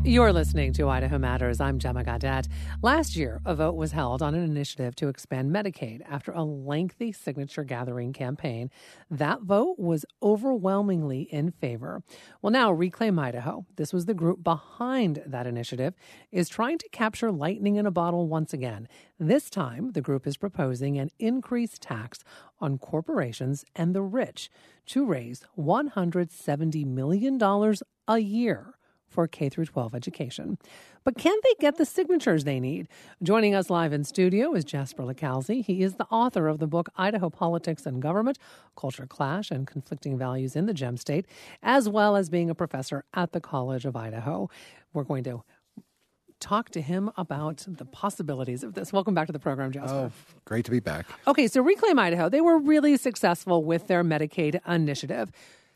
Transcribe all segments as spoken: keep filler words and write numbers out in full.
You're listening to Idaho Matters. I'm Gemma Gaudette. Last year, a vote was held on an initiative to expand Medicaid after a lengthy signature-gathering campaign. That vote was overwhelmingly in favor. Well, now Reclaim Idaho, this was the group behind that initiative, is trying to capture lightning in a bottle once again. This time, the group is proposing an increased tax on corporations and the rich to raise one hundred seventy million dollars a year for K through twelve education. But can they get the signatures they need? Joining us live in studio is Jasper LeCalzi. He is the author of the book Idaho Politics and Government, Culture Clash and Conflicting Values in the Gem State, as well as being a professor at the College of Idaho. We're going to talk to him about the possibilities of this. Welcome back to the program, Jasper. Oh, great to be back. Okay, so Reclaim Idaho, they were really successful with their Medicaid initiative.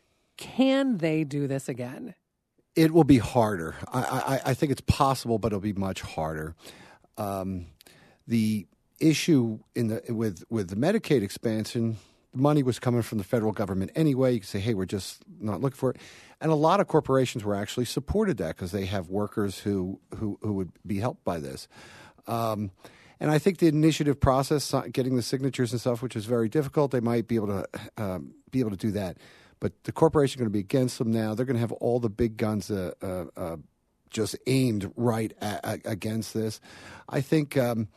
Can they do this again? It will be harder. I, I, I think it's possible, but it'll be much harder. Um, the issue in the with with the Medicaid expansion, money was coming from the federal government anyway. You can say, hey, we're just not looking for it. And a lot of corporations were actually supported that because they have workers who, who, who would be helped by this. Um, and I think the initiative process, getting the signatures and stuff, which is very difficult, they might be able to um, be able to do that. But the corporation is going to be against them now. They're going to have all the big guns uh, uh, uh, just aimed right at, at, against this. I think um,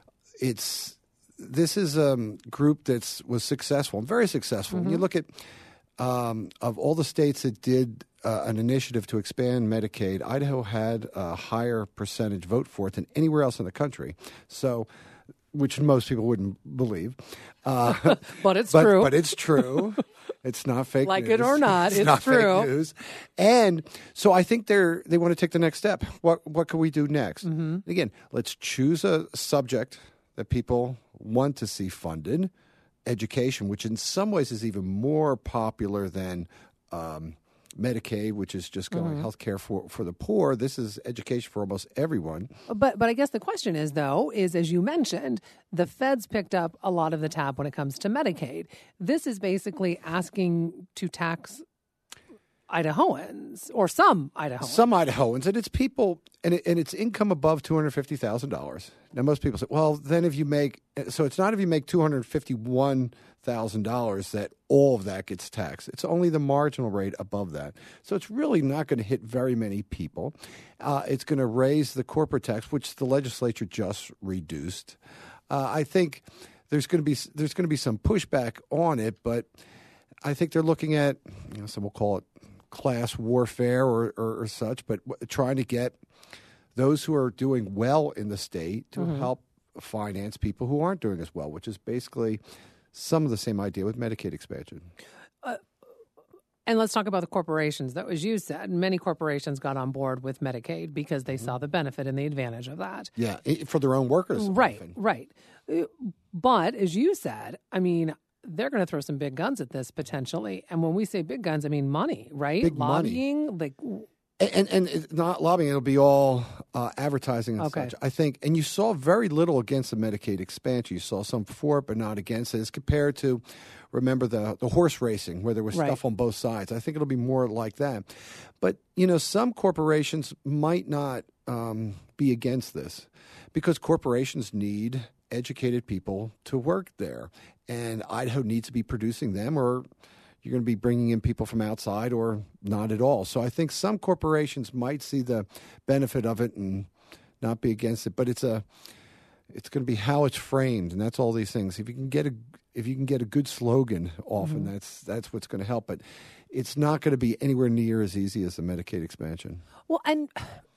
it's this is a group that was successful, very successful. Mm-hmm. When you look at um, of all the states that did uh, an initiative to expand Medicaid, Idaho had a higher percentage vote for it than anywhere else in the country. So. Which most people wouldn't believe. Uh, but it's but, true. But it's true. It's not fake like news. Like it or not, it's, it's not true. Fake news. And so I think they're they want to take the next step. What what can we do next? Mm-hmm. Again, let's choose a subject that people want to see funded. Education, which in some ways is even more popular than um, Medicaid, which is just going mm-hmm. health care for, for the poor. This is education for almost everyone. But but I guess the question is, though, is as you mentioned, the feds picked up a lot of the tab when it comes to Medicaid. This is basically asking to tax Idahoans, or some Idahoans. Some Idahoans, and it's people, and, it, and it's income above two hundred fifty thousand dollars. Now, most people say, well, then if you make, so it's not if you make two hundred fifty-one thousand dollars that all of that gets taxed. It's only the marginal rate above that. So it's really not going to hit very many people. Uh, it's going to raise the corporate tax, which the legislature just reduced. Uh, I think there's going to be there's going to be some pushback on it, but I think they're looking at, you know, some will call it class warfare or, or, or such, but w- trying to get those who are doing well in the state to mm-hmm. help finance people who aren't doing as well, which is basically some of the same idea with Medicaid expansion. Uh, and let's talk about the corporations, though. As you said, many corporations got on board with Medicaid because they mm-hmm. saw the benefit and the advantage of that. Yeah, for their own workers. Right, often. right. But as you said, I mean, they're going to throw some big guns at this potentially. And when we say big guns, I mean money, right? Big Lobbying, money. like... And, and and not lobbying, it'll be all uh, advertising and okay. such. I think, and you saw very little against the Medicaid expansion. You saw some for it, but not against it. As compared to, remember the the horse racing where there was right. stuff on both sides. I think it'll be more like that. But you know, some corporations might not um, be against this because corporations need educated people to work there, and Idaho needs to be producing them, or you're going to be bringing in people from outside or not at all. So I think some corporations might see the benefit of it and not be against it. But it's a, it's going to be how it's framed, and that's all these things. If you can get a, if you can get a good slogan, often mm-hmm. that's that's what's going to help. But it's not going to be anywhere near as easy as the Medicaid expansion. Well, and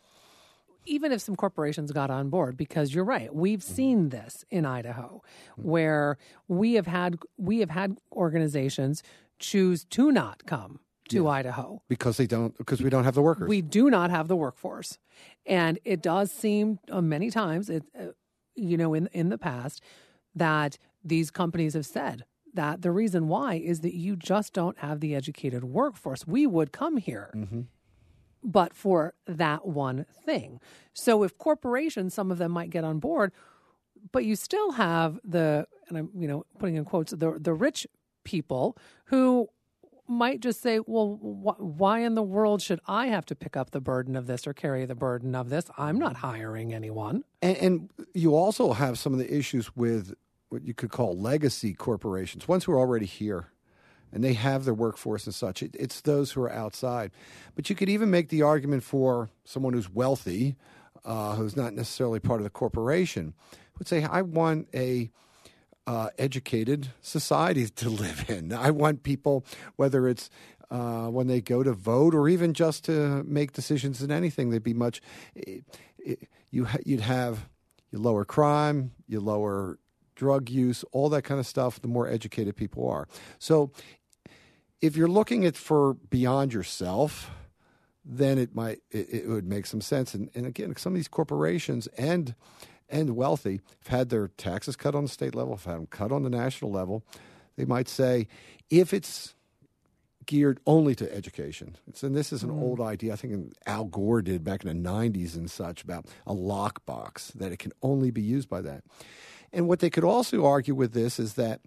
even if some corporations got on board, because you're right, we've seen this in Idaho, where we have had we have had organizations choose to not come to yeah. Idaho because they don't because we don't have the workers. We do not have the workforce, and it does seem uh, many times, it, uh, you know, in in the past, that these companies have said that the reason why is that you just don't have the educated workforce. We would come here. Mm-hmm. But for that one thing. So if corporations, some of them might get on board, but you still have the, and I'm, you know, putting in quotes, the the rich people who might just say, well, wh- why in the world should I have to pick up the burden of this or carry the burden of this? I'm not hiring anyone. And, and you also have some of the issues with what you could call legacy corporations, ones who are already here and they have their workforce and such. It, it's those who are outside. But you could even make the argument for someone who's wealthy, uh, who's not necessarily part of the corporation, would say, I want a uh, educated society to live in. I want people, whether it's uh, when they go to vote or even just to make decisions in anything, they'd be much, it, it, you ha- you'd have, you lower crime, you lower drug use, all that kind of stuff, the more educated people are. So if you're looking at for beyond yourself, then it might it, it would make some sense. And, and again, some of these corporations and and wealthy have had their taxes cut on the state level, have had them cut on the national level. They might say, if it's geared only to education, it's, and this is an mm. old idea, I think Al Gore did back in the nineties and such, about a lockbox, that it can only be used by that. And what they could also argue with this is that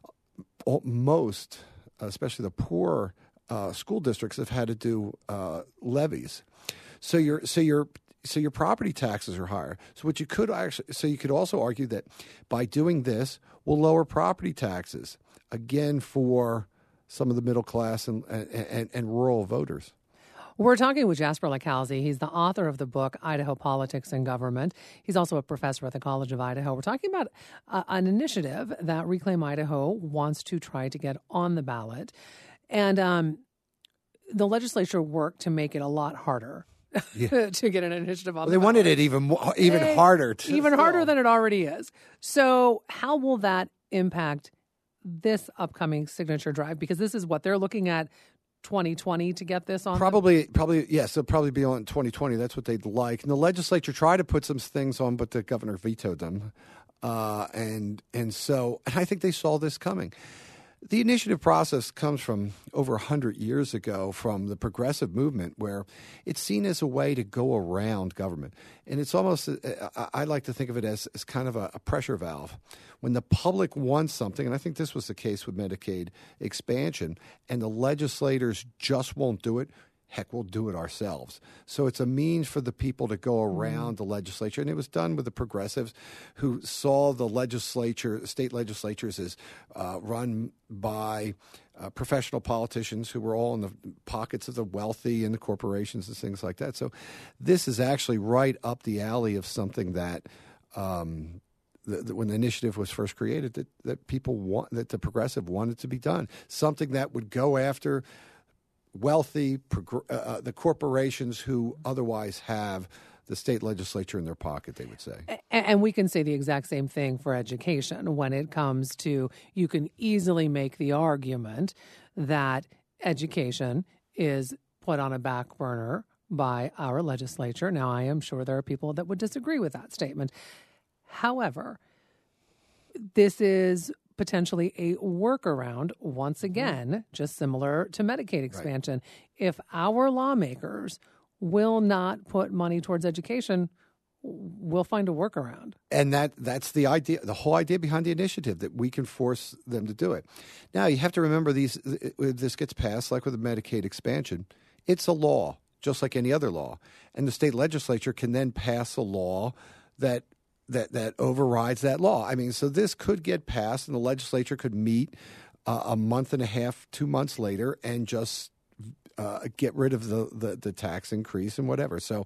most, especially the poor uh, school districts, have had to do uh, levies. So your so your so your property taxes are higher. So what you could actually so you could also argue that by doing this, we'll lower property taxes again for some of the middle class and and, and rural voters. We're talking with Jasper LiCalzi. He's the author of the book, Idaho Politics and Government. He's also a professor at the College of Idaho. We're talking about uh, an initiative that Reclaim Idaho wants to try to get on the ballot. And um, the legislature worked to make it a lot harder yeah. to get an initiative on well, the they ballot. wanted it even more, even they, harder. To even fill. harder than it already is. So how will that impact this upcoming signature drive? Because this is what they're looking at, twenty twenty to get this on? Probably, the- probably, yes, it'll probably be on twenty twenty. That's what they'd like. And the legislature tried to put some things on, but the governor vetoed them. Uh, and and so I think they saw this coming. The initiative process comes from over one hundred years ago from the progressive movement, where it's seen as a way to go around government. And it's almost, I like to think of it as, as kind of a, a pressure valve. When the public wants something, and I think this was the case with Medicaid expansion, and the legislators just won't do it, heck, we'll do it ourselves. So it's a means for the people to go around mm. the legislature. And it was done with the progressives who saw the legislature, state legislatures as uh, run by uh, professional politicians who were all in the pockets of the wealthy and the corporations and things like that. So this is actually right up the alley of something that um, the, the, when the initiative was first created, that, that people want, that the progressive wanted to be done. Something that would go after wealthy, uh, the corporations who otherwise have the state legislature in their pocket, they would say. And, and we can say the exact same thing for education when it comes to, you can easily make the argument that education is put on a back burner by our legislature. Now, I am sure there are people that would disagree with that statement. However, this is potentially a workaround, once again, just similar to Medicaid expansion. Right. If our lawmakers will not put money towards education, we'll find a workaround. And that that's the idea, the whole idea behind the initiative, that we can force them to do it. Now, you have to remember, these if this gets passed, like with the Medicaid expansion, it's a law, just like any other law. And the state legislature can then pass a law that that that overrides that law. I mean, so this could get passed, and the legislature could meet uh, a month and a half, two months later, and just uh, get rid of the, the, the tax increase and whatever. So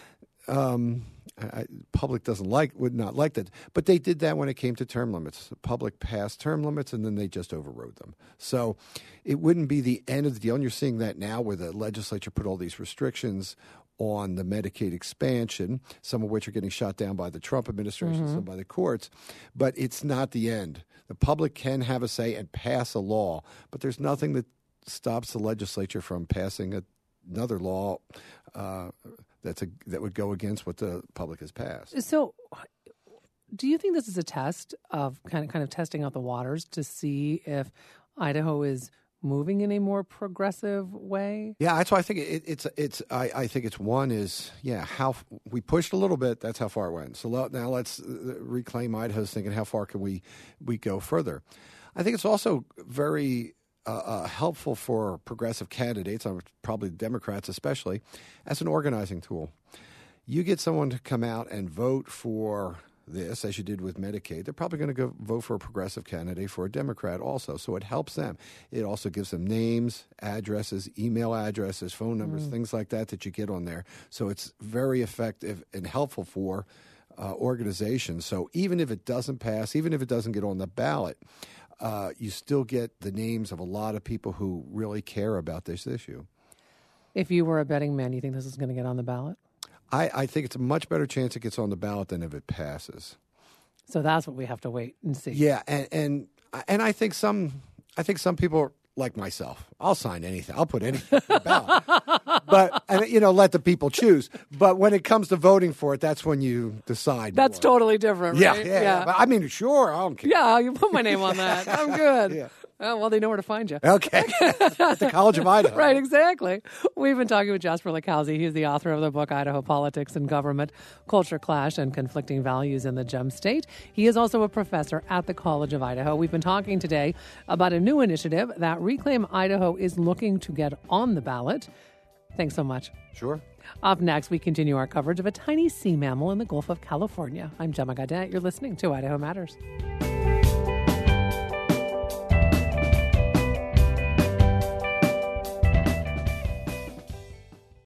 um, I, public doesn't like, would not like that. But they did that when it came to term limits. The public passed term limits, and then they just overrode them. So it wouldn't be the end of the deal. And you're seeing that now where the legislature put all these restrictions on the Medicaid expansion, some of which are getting shot down by the Trump administration, mm-hmm. some by the courts. But it's not the end. The public can have a say and pass a law, but there's nothing that stops the legislature from passing a, another law uh, that's a, that would go against what the public has passed. So do you think this is a test of kind of, kind of testing out the waters to see if Idaho is moving in a more progressive way? Yeah, that's why I think it, it's it's. I, I think it's one is yeah. How we pushed a little bit. That's how far it went. So now let's reclaim Idaho's thinking. How far can we we go further? I think it's also very uh, uh, helpful for progressive candidates, uh, probably Democrats especially, as an organizing tool. You get someone to come out and vote for this, as you did with Medicaid, they're probably going to go vote for a progressive candidate for a Democrat also. So it helps them. It also gives them names, addresses, email addresses, phone numbers, mm. things like that that you get on there. So it's very effective and helpful for uh, organizations. So even if it doesn't pass, even if it doesn't get on the ballot, uh, you still get the names of a lot of people who really care about this issue. If you were a betting man, you think this is going to get on the ballot? I, I think it's a much better chance it gets on the ballot than if it passes. So that's what we have to wait and see. Yeah, and and and I think some I think some people are like myself. I'll sign anything. I'll put anything on the ballot. But and you know, let the people choose. But when it comes to voting for it, that's when you decide. That's more. Totally different, yeah, right? Yeah, yeah. yeah. But I mean, sure, I don't care. Yeah, you put my name on that. I'm good. yeah. Oh, well, they know where to find you. Okay. At the College of Idaho. Right, exactly. We've been talking with Jasper LeCalzi. He's the author of the book, Idaho Politics and Government, Culture Clash and Conflicting Values in the Gem State. He is also a professor at the College of Idaho. We've been talking today about a new initiative that Reclaim Idaho is looking to get on the ballot. Thanks so much. Sure. Up next, we continue our coverage of a tiny sea mammal in the Gulf of California. I'm Gemma Gadet. You're listening to Idaho Matters.